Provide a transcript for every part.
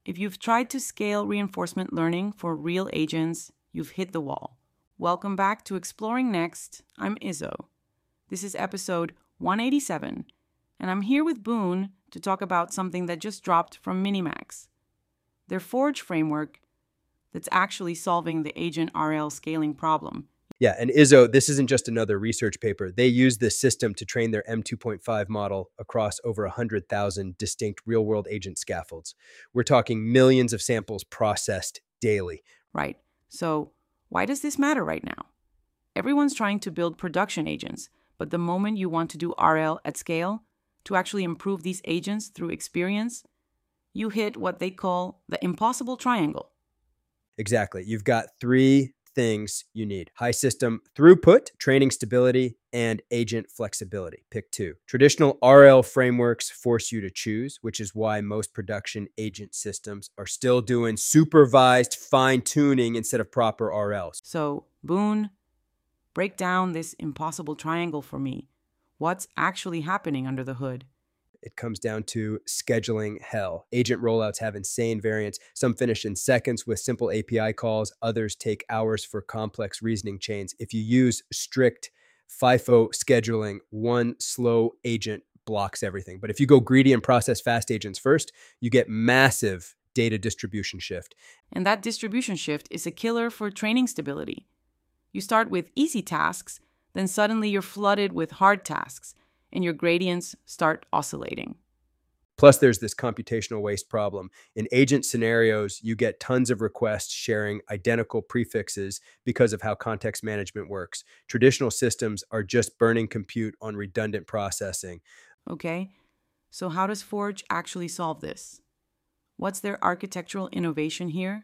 If you've tried to scale reinforcement learning for real agents, you've hit the wall. Welcome back to Exploring Next. I'm Izzo. This is episode 187, and I'm here with Boone to talk about something that just dropped from Minimax. Their Forge framework that's actually solving the agent RL scaling problem. Yeah, and Izzo, this isn't just another research paper. They use this system to train their M2.5 model across over 100,000 distinct real-world agent scaffolds. We're talking millions of samples processed daily. Right. So, why does this matter right now? Everyone's trying to build production agents, but the moment you want to do RL at scale, to actually improve these agents through experience, you hit what they call the impossible triangle. Exactly. You've got three things you need: high system throughput, training stability, and agent flexibility. Pick two. Traditional RL frameworks force you to choose, which is why most production agent systems are still doing supervised fine-tuning instead of proper RLs. So, Boone, break down this impossible triangle for me. What's actually happening under the hood? It comes down to scheduling hell. Agent rollouts have insane variance. Some finish in seconds with simple API calls. Others take hours for complex reasoning chains. If you use strict FIFO scheduling, one slow agent blocks everything. But if you go greedy and process fast agents first, you get massive data distribution shift. And that distribution shift is a killer for training stability. You start with easy tasks, then suddenly you're flooded with hard tasks, and your gradients start oscillating. Plus, there's this computational waste problem. In agent scenarios, you get tons of requests sharing identical prefixes because of how context management works. Traditional systems are just burning compute on redundant processing. Okay, so how does Forge actually solve this? What's their architectural innovation here?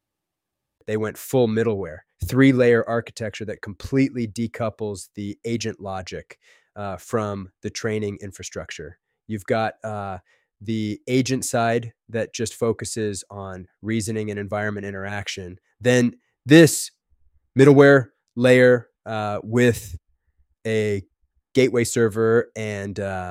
They went full middleware, three-layer architecture that completely decouples the agent logic from the training infrastructure. You've got the agent side that just focuses on reasoning and environment interaction. Then this middleware layer with a gateway server and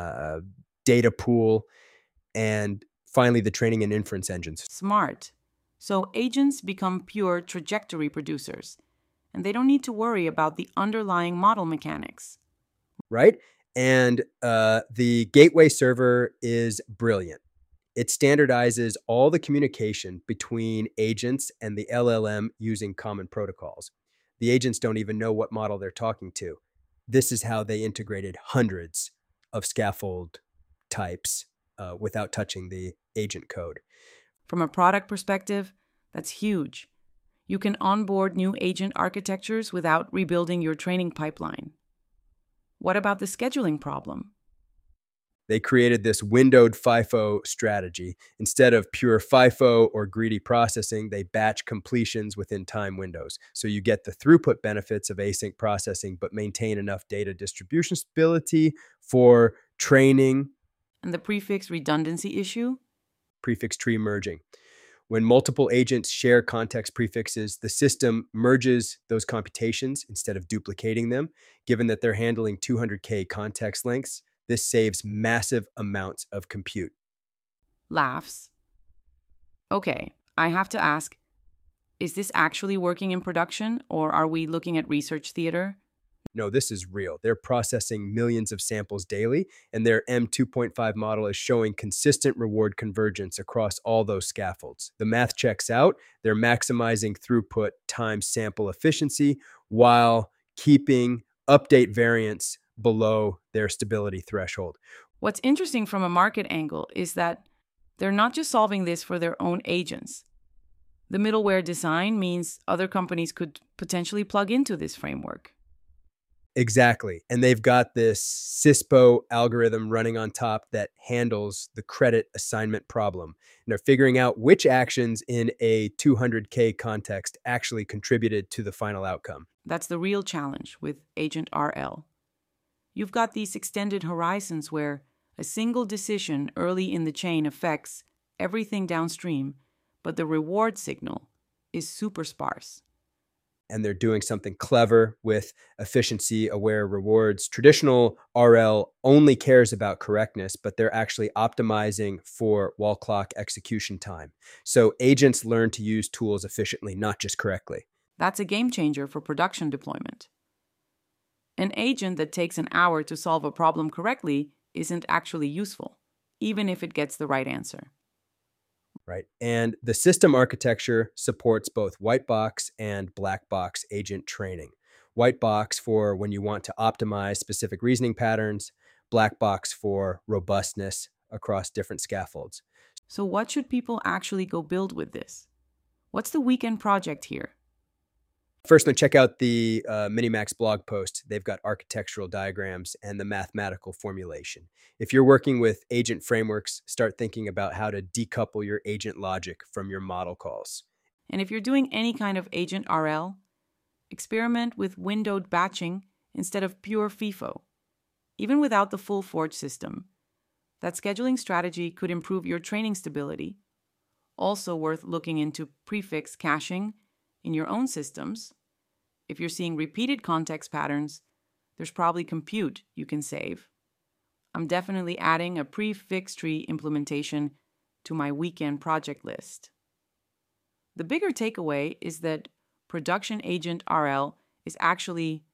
data pool, and finally the training and inference engines. Smart. So agents become pure trajectory producers, and they don't need to worry about the underlying model mechanics. Right? And the gateway server is brilliant. It standardizes all the communication between agents and the LLM using common protocols. The agents don't even know what model they're talking to. This is how they integrated hundreds of scaffold types without touching the agent code. From a product perspective, that's huge. You can onboard new agent architectures without rebuilding your training pipeline. What about the scheduling problem? They created this windowed FIFO strategy. Instead of pure FIFO or greedy processing, they batch completions within time windows. So you get the throughput benefits of async processing, but maintain enough data distribution stability for training. And the prefix redundancy issue? Prefix tree merging. When multiple agents share context prefixes, the system merges those computations instead of duplicating them. Given that they're handling 200K context lengths, this saves massive amounts of compute. Laughs. Okay, I have to ask, is this actually working in production, or are we looking at research theater? No, this is real. They're processing millions of samples daily, and their M2.5 model is showing consistent reward convergence across all those scaffolds. The math checks out. They're maximizing throughput times sample efficiency while keeping update variance below their stability threshold. What's interesting from a market angle is that they're not just solving this for their own agents. The middleware design means other companies could potentially plug into this framework. Exactly. And they've got this CISPO algorithm running on top that handles the credit assignment problem. And they're figuring out which actions in a 200K context actually contributed to the final outcome. That's the real challenge with Agent RL. You've got these extended horizons where a single decision early in the chain affects everything downstream, but the reward signal is super sparse. and they're doing something clever with efficiency-aware rewards. Traditional RL only cares about correctness, but they're actually optimizing for wall clock execution time. So agents learn to use tools efficiently, not just correctly. That's a game changer for production deployment. An agent that takes an hour to solve a problem correctly isn't actually useful, even if it gets the right answer. Right. And the system architecture supports both white box and black box agent training. White box for when you want to optimize specific reasoning patterns, black box for robustness across different scaffolds. So what should people actually go build with this? What's the weekend project here? First, check out the Minimax blog post. They've got architectural diagrams and the mathematical formulation. If you're working with agent frameworks, start thinking about how to decouple your agent logic from your model calls. And if you're doing any kind of agent RL, experiment with windowed batching instead of pure FIFO. Even without the full Forge system, that scheduling strategy could improve your training stability. Also worth looking into prefix caching in your own systems. If you're seeing repeated context patterns, there's probably compute you can save. I'm definitely adding a prefix tree implementation to my weekend project list. The bigger takeaway is that production agent RL is actually